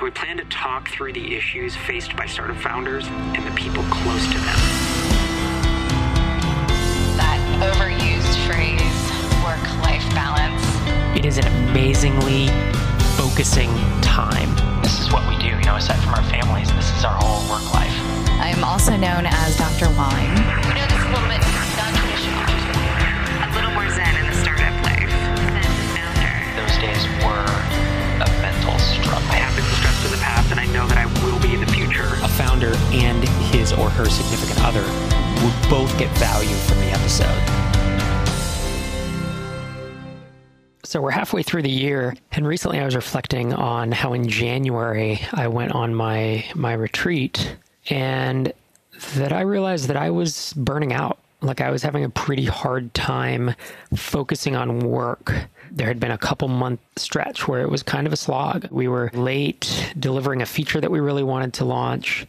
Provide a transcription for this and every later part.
We plan to talk through the issues faced by startup founders and the people close to them. That overused phrase, work-life balance. It is an amazingly focusing time. This is what we do, aside from our families, this is our whole work life. I'm also known as Dr. Wine. This is a little bit non-traditional. A little more zen in the startup life than founder. Those days were a mental struggle. I have been stressed in the past, and I know that I will be in the future. A founder and his or her significant other would both get value from the episode. So we're halfway through the year, and recently I was reflecting on how in January I went on my retreat, and that I realized that I was burning out. Like I was having a pretty hard time focusing on work. There had been a couple month stretch where it was kind of a slog. We were late delivering a feature that we really wanted to launch,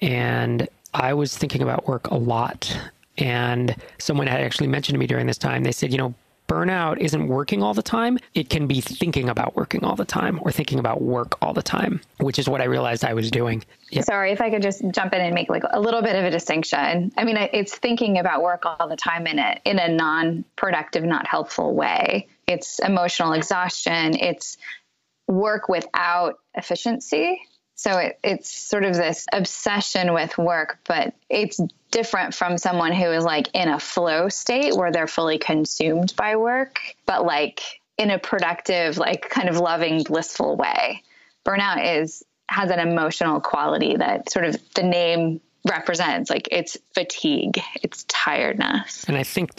and I was thinking about work a lot. And someone had actually mentioned to me during this time, they said, burnout isn't working all the time. It can be thinking about working all the time or thinking about work all the time, which is what I realized I was doing. Yep. Sorry, if I could just jump in and make like a little bit of a distinction. I mean, it's thinking about work all the time in a non-productive, not helpful way. It's emotional exhaustion. It's work without efficiency. So it's sort of this obsession with work, but it's different from someone who is like in a flow state where they're fully consumed by work, but like in a productive, like kind of loving, blissful way. Burnout has an emotional quality that sort of the name represents. Like it's fatigue, it's tiredness. And I think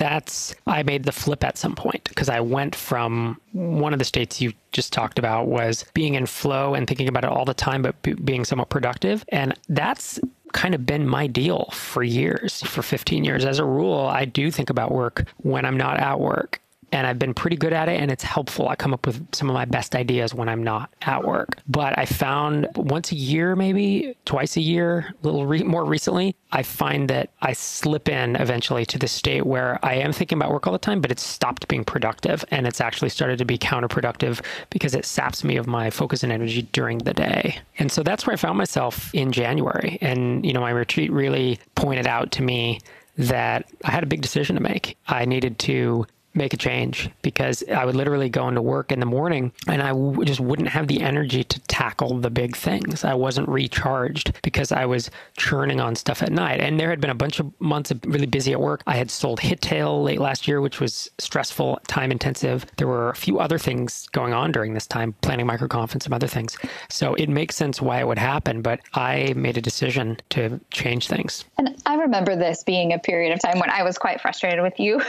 I made the flip at some point because I went from one of the states you just talked about was being in flow and thinking about it all the time, but being somewhat productive. And that's kind of been my deal for years, for 15 years. As a rule, I do think about work when I'm not at work. And I've been pretty good at it, and it's helpful. I come up with some of my best ideas when I'm not at work. But I found once a year, maybe twice a year, a little more recently, I find that I slip in eventually to the state where I am thinking about work all the time, but it's stopped being productive. And it's actually started to be counterproductive because it saps me of my focus and energy during the day. And so that's where I found myself in January. And, my retreat really pointed out to me that I had a big decision to make. I needed to make a change because I would literally go into work in the morning and I just wouldn't have the energy to tackle the big things. I wasn't recharged because I was churning on stuff at night. And there had been a bunch of months of really busy at work. I had sold Hittail late last year, which was stressful, time intensive. There were a few other things going on during this time, planning MicroConf, some other things. So it makes sense why it would happen, but I made a decision to change things. And I remember this being a period of time when I was quite frustrated with you.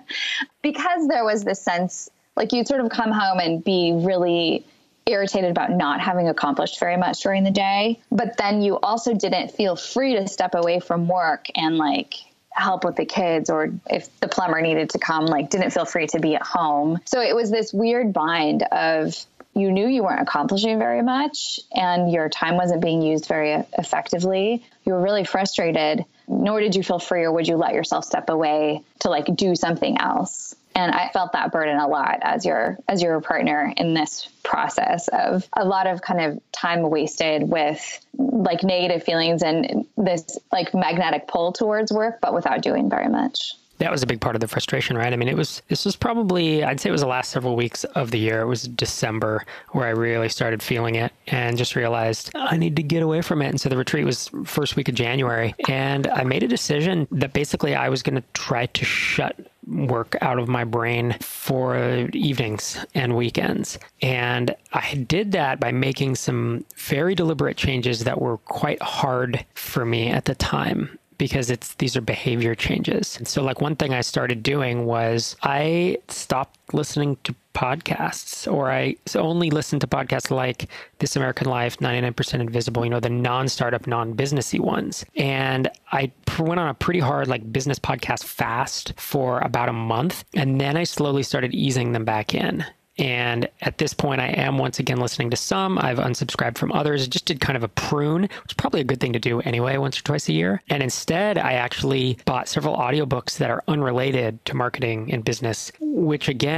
Because there was this sense, like you'd sort of come home and be really irritated about not having accomplished very much during the day. But then you also didn't feel free to step away from work and like help with the kids, or if the plumber needed to come, like didn't feel free to be at home. So it was this weird bind of you knew you weren't accomplishing very much and your time wasn't being used very effectively. You were really frustrated, nor did you feel free or would you let yourself step away to like do something else. And I felt that burden a lot as your partner in this process of a lot of kind of time wasted with like negative feelings and this like magnetic pull towards work, but without doing very much. That was a big part of the frustration, right? I mean, this was probably, I'd say it was the last several weeks of the year. It was December where I really started feeling it and just realized I need to get away from it. And so the retreat was first week of January. And I made a decision that basically I was going to try to shut work out of my brain for evenings and weekends. And I did that by making some very deliberate changes that were quite hard for me at the time, because these are behavior changes. And so like one thing I started doing was I stopped listening to podcasts, or I only listened to podcasts like This American Life, 99% Invisible, the non-startup, non-businessy ones. And I went on a pretty hard like business podcast fast for about a month. And then I slowly started easing them back in. And at this point, I am once again listening to some. I've unsubscribed from others. Just did kind of a prune, which is probably a good thing to do anyway, once or twice a year. And instead, I actually bought several audiobooks that are unrelated to marketing and business, which again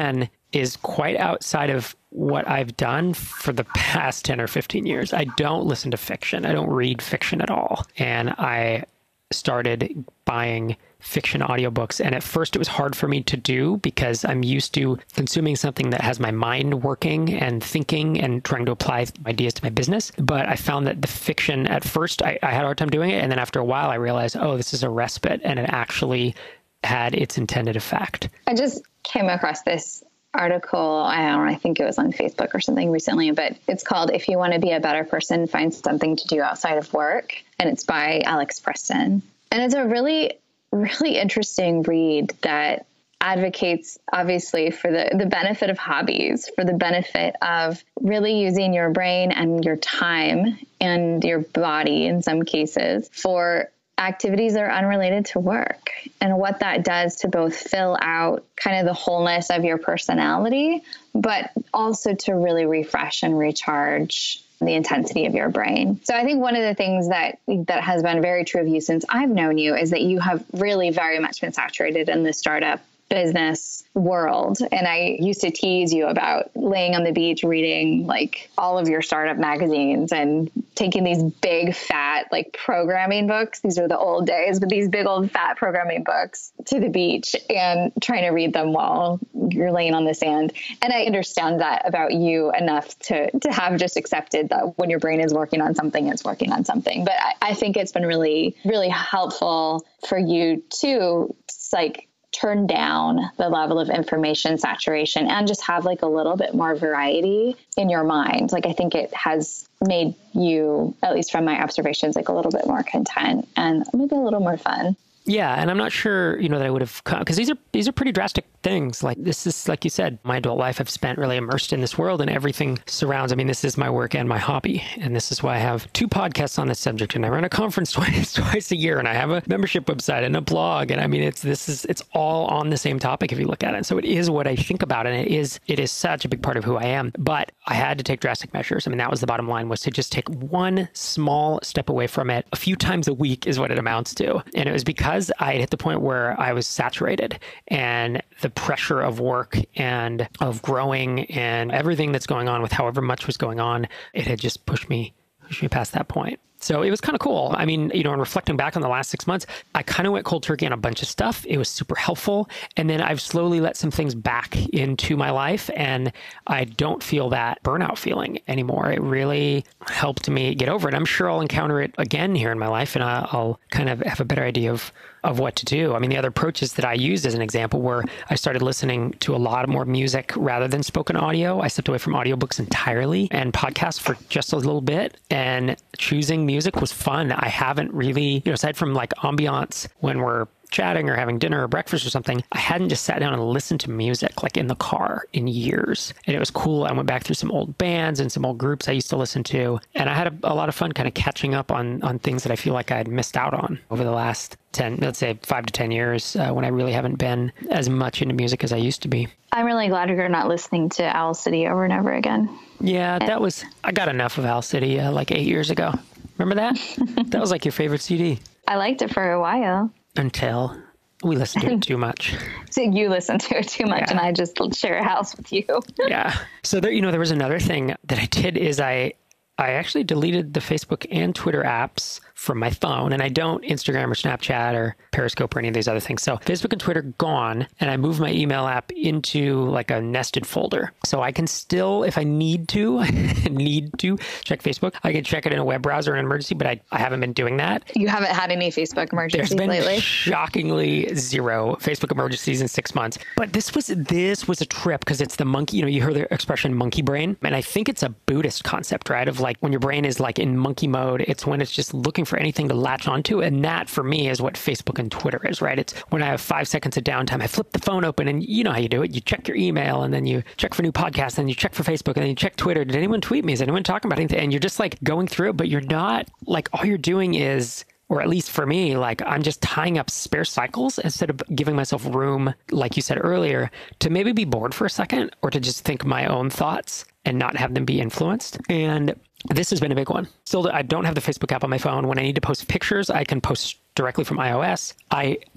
is quite outside of what I've done for the past 10 or 15 years. I don't listen to fiction. I don't read fiction at all. And I started buying fiction audiobooks. And at first it was hard for me to do because I'm used to consuming something that has my mind working and thinking and trying to apply ideas to my business. But I found that the fiction, at first I had a hard time doing it. And then after a while I realized, oh, this is a respite, and it actually had its intended effect. I just came across this article, I don't know, I think it was on Facebook or something recently, but it's called If You Want to Be a Better Person, Find Something to Do Outside of Work. And it's by Alex Preston. And it's a really, really interesting read that advocates, obviously, for the benefit of hobbies, for the benefit of really using your brain and your time and your body in some cases for activities that are unrelated to work, and what that does to both fill out kind of the wholeness of your personality, but also to really refresh and recharge the intensity of your brain. So I think one of the things that has been very true of you since I've known you is that you have really very much been saturated in the startup business world. And I used to tease you about laying on the beach, reading like all of your startup magazines and taking these big fat like programming books. These are the old days, but these big old fat programming books to the beach and trying to read them while you're laying on the sand. And I understand that about you enough to have just accepted that when your brain is working on something, it's working on something. But I think it's been really, really helpful for you to like turn down the level of information saturation and just have like a little bit more variety in your mind. Like, I think it has made you, at least from my observations, like a little bit more content and maybe a little more fun. Yeah. And I'm not sure, that I would have come, because these are pretty drastic things. Like, this is, like you said, my adult life I've spent really immersed in this world, and everything surrounds. I mean, this is my work and my hobby. And this is why I have 2 podcasts on this subject, and I run a conference twice a year, and I have a membership website and a blog. And I mean, it's all on the same topic if you look at it. So it is what I think about, and it is such a big part of who I am. But I had to take drastic measures. I mean, that was the bottom line, was to just take one small step away from it a few times a week is what it amounts to. And it was because I had hit the point where I was saturated, and the pressure of work and of growing and everything that's going on with however much was going on, it had just pushed me past that point. So it was kind of cool. I mean, in reflecting back on the last 6 months, I kind of went cold turkey on a bunch of stuff. It was super helpful. And then I've slowly let some things back into my life, and I don't feel that burnout feeling anymore. It really helped me get over it. I'm sure I'll encounter it again here in my life, and I'll kind of have a better idea of what to do. I mean, the other approaches that I used as an example were I started listening to a lot more music rather than spoken audio. I stepped away from audiobooks entirely and podcasts for just a little bit, and choosing music was fun. I haven't really, aside from like ambiance when we're chatting or having dinner or breakfast or something, I hadn't just sat down and listened to music like in the car in years. And it was cool. I went back through some old bands and some old groups I used to listen to. And I had a lot of fun kind of catching up on things that I feel like I had missed out on over the last 5 to 10 years when I really haven't been as much into music as I used to be. I'm really glad you're not listening to Owl City over and over again. Yeah, I got enough of Owl City like 8 years ago. Remember that? That was like your favorite CD. I liked it for a while. Until we listened to it too much. So you listened to it too much, yeah. And I just share a house with you. Yeah. So there, there was another thing that I did is I actually deleted the Facebook and Twitter apps from my phone, and I don't Instagram or Snapchat or Periscope or any of these other things. So Facebook and Twitter gone, and I moved my email app into like a nested folder. So I can still, if I need to check Facebook, I can check it in a web browser in an emergency, but I haven't been doing that. You haven't had any Facebook emergencies lately? There's been shockingly 0 Facebook emergencies in 6 months. But this was a trip because it's the monkey, you hear the expression monkey brain. And I think it's a Buddhist concept, right? Of like when your brain is like in monkey mode, it's when it's just looking for anything to latch onto. And that for me is what Facebook and Twitter is, right? It's when I have 5 seconds of downtime, I flip the phone open, and you know how you do it. You check your email, and then you check for new podcasts, and you check for Facebook, and then you check Twitter. Did anyone tweet me? Is anyone talking about anything? And you're just like going through it, but you're not like, all you're doing is, or at least for me, like I'm just tying up spare cycles instead of giving myself room, like you said earlier, to maybe be bored for a second or to just think my own thoughts and not have them be influenced. And this has been a big one. Still, I don't have the Facebook app on my phone. When I need to post pictures, I can post directly from iOS. I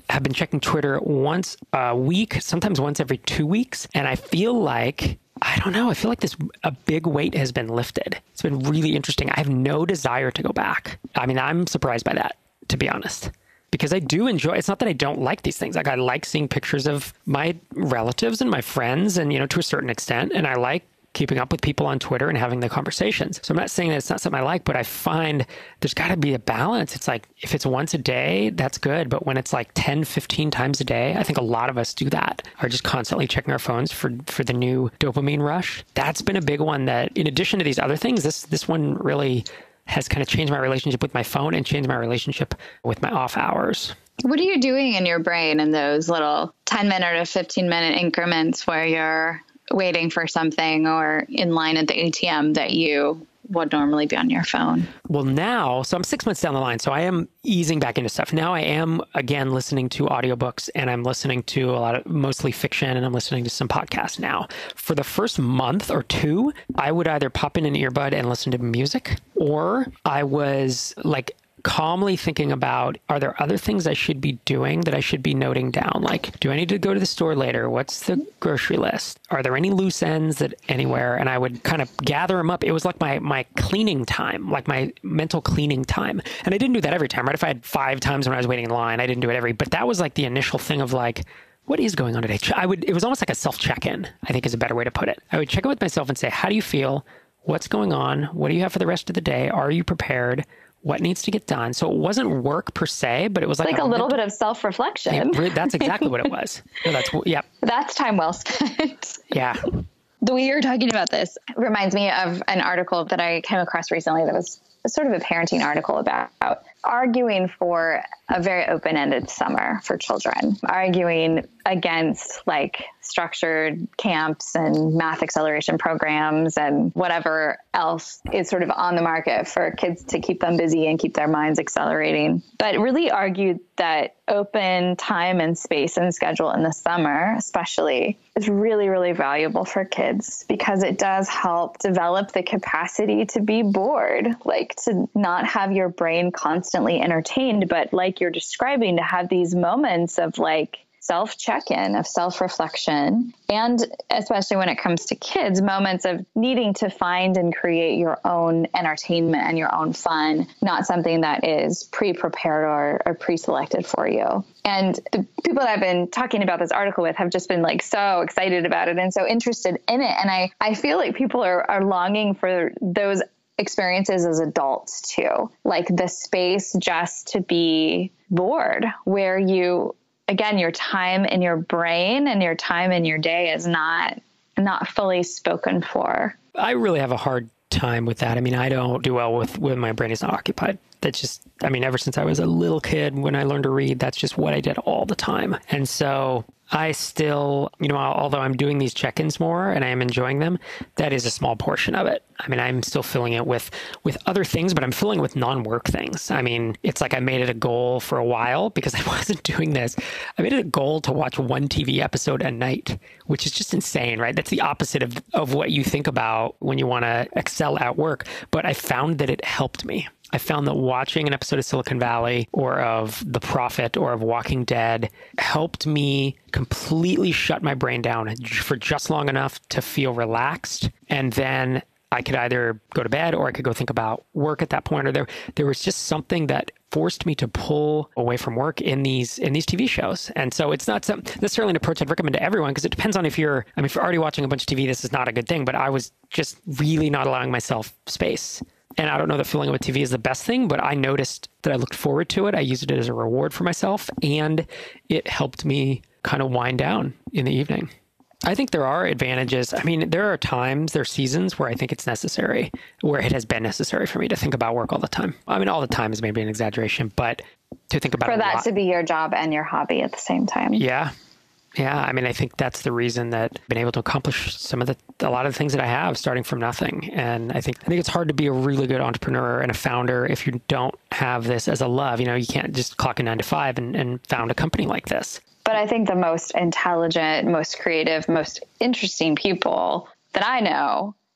have been checking Twitter once a week, sometimes once every 2 weeks. And I feel like, I don't know, I feel like a big weight has been lifted. It's been really interesting. I have no desire to go back. I mean, I'm surprised by that, to be honest. Because I do enjoy, it's not that I don't like these things. Like, I like seeing pictures of my relatives and my friends and, to a certain extent. And I like keeping up with people on Twitter and having the conversations. So I'm not saying that it's not something I like, but I find there's got to be a balance. It's like, if it's once a day, that's good. But when it's like 10, 15 times a day, I think a lot of us do that, are just constantly checking our phones for the new dopamine rush. That's been a big one that, in addition to these other things, this one really has kind of changed my relationship with my phone and changed my relationship with my off hours. What are you doing in your brain in those little 10-minute or 15-minute increments where you're waiting for something or in line at the ATM that you would normally be on your phone? Well, now, so I'm 6 months down the line, so I am easing back into stuff. Now I am, again, listening to audiobooks, and I'm listening to a lot of mostly fiction, and I'm listening to some podcasts now. For the first month or two, I would either pop in an earbud and listen to music, or I was like calmly thinking about, are there other things I should be doing that I should be noting down? Like, do I need to go to the store later? What's the grocery list? Are there any loose ends that anywhere? And I would kind of gather them up. It was like my cleaning time, like my mental cleaning time. And I didn't do that every time, right? If I had 5 times when I was waiting in line, I didn't do it but that was like the initial thing of like, what is going on today? It was almost like a self-check-in, I think is a better way to put it. I would check in with myself and say, how do you feel? What's going on? What do you have for the rest of the day? Are you prepared? What needs to get done? So it wasn't work per se, but it was like a little bit of self-reflection. That's exactly what it was. No, That's time well spent. Yeah. The way you're talking about this reminds me of an article that I came across recently that was sort of a parenting article about arguing for a very open-ended summer for children, arguing against like structured camps and math acceleration programs and whatever else is sort of on the market for kids to keep them busy and keep their minds accelerating, but really argued that open time and space and schedule in the summer, especially, is really, really valuable for kids because it does help develop the capacity to be bored, like to not have your brain constantly entertained, but like you're describing, to have these moments of like self-check-in, of self-reflection, and especially when it comes to kids, moments of needing to find and create your own entertainment and your own fun, not something that is pre-prepared or pre-selected for you. And the people that I've been talking about this article with have just been like so excited about it and so interested in it. And I feel like people are longing for those experiences as adults too, like the space just to be bored, where you, again, your time in your brain and your time in your day is not fully spoken for. I really have a hard time with that. I mean, I don't do well with when my brain is not occupied. That's just, I mean, ever since I was a little kid, when I learned to read, that's just what I did all the time. And so I still, although I'm doing these check-ins more and I am enjoying them, that is a small portion of it. I mean, I'm still filling it with other things, but I'm filling it with non-work things. I mean, it's like I made it a goal for a while because I wasn't doing this. I made it a goal to watch one TV episode a night, which is just insane, right? That's the opposite of what you think about when you want to excel at work. But I found that it helped me. I found that watching an episode of Silicon Valley or of The Prophet or of Walking Dead helped me completely shut my brain down for just long enough to feel relaxed. And then I could either go to bed or I could go think about work at that point. Or there was just something that forced me to pull away from work in these TV shows. And so it's not necessarily an approach I'd recommend to everyone, because it depends on if you're already watching a bunch of TV, this is not a good thing. But I was just really not allowing myself space. And I don't know that filling it with TV is the best thing, but I noticed that I looked forward to it. I used it as a reward for myself, and it helped me kind of wind down in the evening. I think there are advantages. I mean, there are seasons where I think it's necessary, where it has been necessary for me to think about work all the time. I mean, all the time is maybe an exaggeration, but to think about it for that to be your job and your hobby at the same time. Yeah. Yeah, I mean, I think that's the reason that I've been able to accomplish a lot of the things that I have, starting from nothing. And I think it's hard to be a really good entrepreneur and a founder if you don't have this as a love. You can't just clock a 9 to 5 and found a company like this. But I think the most intelligent, most creative, most interesting people that I know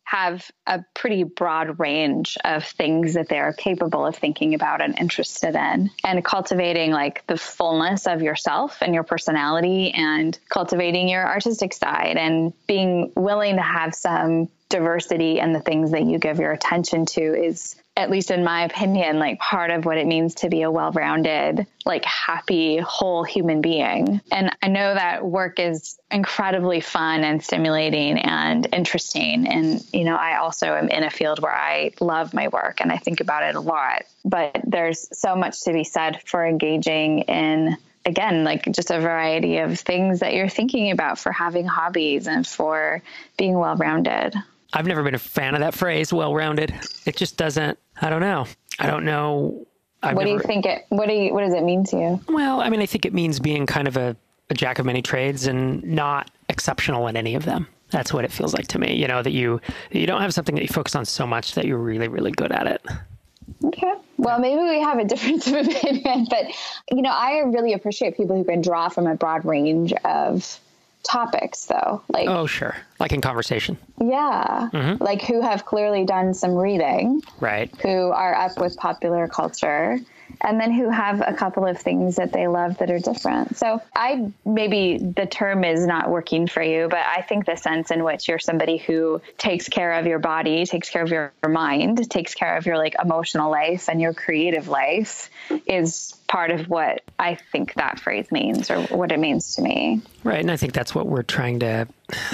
have a pretty broad range of things that they're capable of thinking about and interested in, and cultivating like the fullness of yourself and your personality, and cultivating your artistic side, and being willing to have some diversity in the things that you give your attention to is, at least in my opinion, like part of what it means to be a well-rounded, like happy, whole human being. And I know that work is incredibly fun and stimulating and interesting. And, you know, I also am in a field where I love my work and I think about it a lot, but there's so much to be said for engaging in, again, like just a variety of things that you're thinking about, for having hobbies and for being well-rounded. I've never been a fan of that phrase, well-rounded. It just doesn't, I don't know. What does it mean to you? Well, I mean, I think it means being kind of a jack of many trades and not exceptional in any of them. That's what it feels like to me, you know, that you don't have something that you focus on so much that you're really, really good at it. Okay. Well, maybe we have a difference of opinion, but, you know, I really appreciate people who can draw from a broad range of topics, though. Like, oh, sure. Like in conversation. Yeah. Mm-hmm. Like who have clearly done some reading. Right. Who are up with popular culture. And then who have a couple of things that they love that are different. So maybe the term is not working for you, but I think the sense in which you're somebody who takes care of your body, takes care of your mind, takes care of your like emotional life and your creative life is part of what I think that phrase means, or what it means to me. Right. And I think that's what we're trying to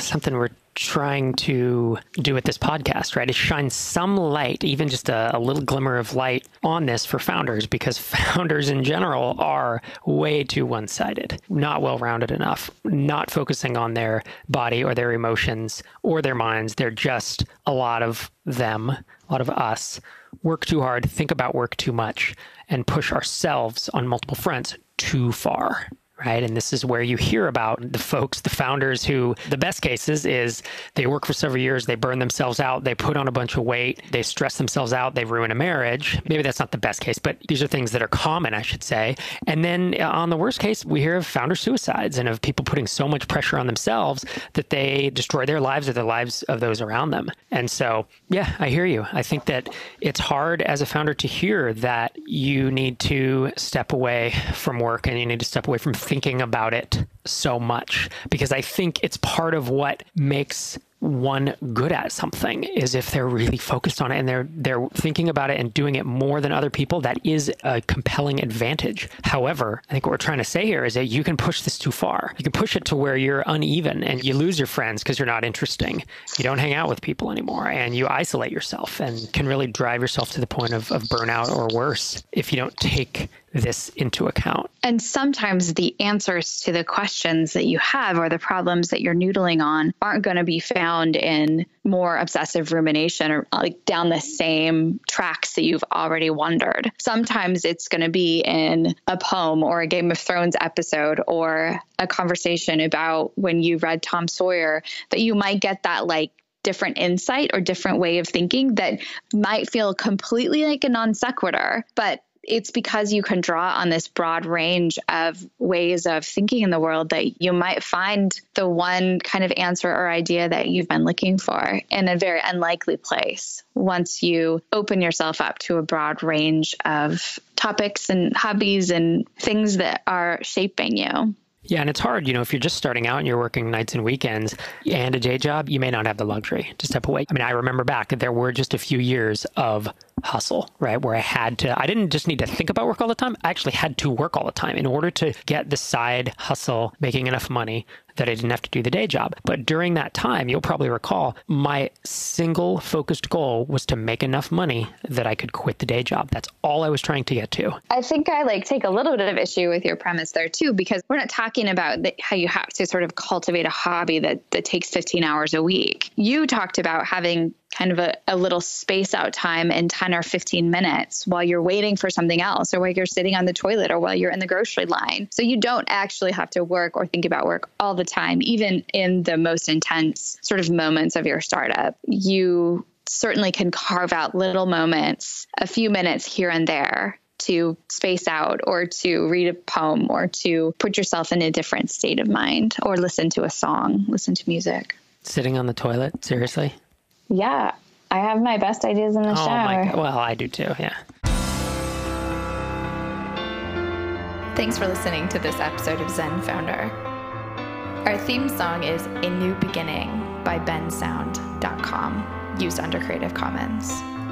do with this podcast, right? Is shine some light, even just a little glimmer of light on this for founders, because founders in general are way too one-sided, not well-rounded enough, not focusing on their body or their emotions or their minds. They're just a lot of them, a lot of us, work too hard, think about work too much, and push ourselves on multiple fronts too far. Right. And this is where you hear about the folks, the founders who, the best cases is they work for several years, they burn themselves out, they put on a bunch of weight, they stress themselves out, they ruin a marriage. Maybe that's not the best case, but these are things that are common, I should say. And then on the worst case, we hear of founder suicides and of people putting so much pressure on themselves that they destroy their lives or the lives of those around them. And so, yeah, I hear you. I think that it's hard as a founder to hear that you need to step away from work and you need to step away from thinking about it so much, because I think it's part of what makes one good at something is if they're really focused on it and they're thinking about it and doing it more than other people. That is a compelling advantage. However, I think what we're trying to say here is that you can push this too far. You can push it to where you're uneven and you lose your friends because you're not interesting. You don't hang out with people anymore and you isolate yourself and can really drive yourself to the point of burnout or worse if you don't take this into account. And sometimes the answers to the questions that you have or the problems that you're noodling on aren't going to be found in more obsessive rumination or like down the same tracks that you've already wondered. Sometimes it's going to be in a poem or a Game of Thrones episode or a conversation about when you read Tom Sawyer that you might get that like different insight or different way of thinking that might feel completely like a non sequitur, but it's because you can draw on this broad range of ways of thinking in the world that you might find the one kind of answer or idea that you've been looking for in a very unlikely place once you open yourself up to a broad range of topics and hobbies and things that are shaping you. Yeah, and it's hard, if you're just starting out and you're working nights and weekends and a day job, you may not have the luxury to step away. I mean, I remember back, there were just a few years of hustle, right? Where I didn't just need to think about work all the time. I actually had to work all the time in order to get the side hustle, making enough money that I didn't have to do the day job. But during that time, you'll probably recall, my single focused goal was to make enough money that I could quit the day job. That's all I was trying to get to. I think I take a little bit of issue with your premise there too, because we're not talking about how you have to sort of cultivate a hobby that takes 15 hours a week. You talked about having kind of a little space out time in 10 or 15 minutes while you're waiting for something else or while you're sitting on the toilet or while you're in the grocery line. So you don't actually have to work or think about work all the time, even in the most intense sort of moments of your startup. You certainly can carve out little moments, a few minutes here and there to space out or to read a poem or to put yourself in a different state of mind or listen to a song, listen to music. Sitting on the toilet? Seriously? Yeah, I have my best ideas in the shower. Well, I do too, yeah. Thanks for listening to this episode of Zen Founder. Our theme song is A New Beginning by bensound.com, used under Creative Commons.